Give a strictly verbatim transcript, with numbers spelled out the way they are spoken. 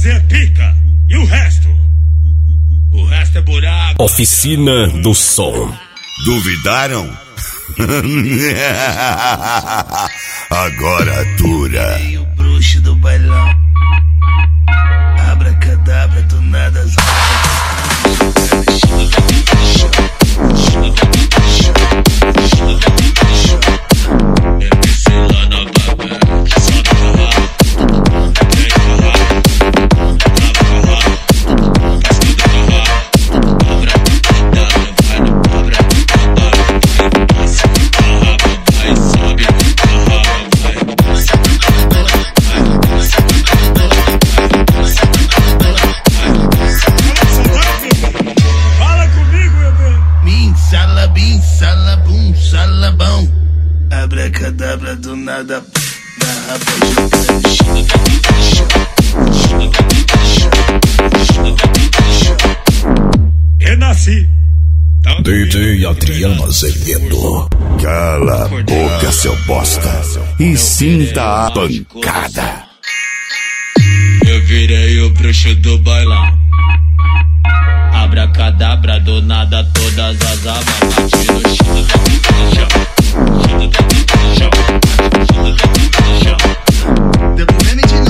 é pica. E o resto? O resto é buraco. Oficina do som. Duvidaram? Agora dura. E o bruxo do bailão. Abracadabra, do nada as salabum, salabão. Abracadabra do nada. Da rapa Renasci. D J Adriano Azevedo. Cala a boca, seu bosta, e sinta a pancada. Eu virei o bruxo do bailão. Abracadabra, do nada todas as abas. Bate no chão, chão, chão, chão, chão, chão.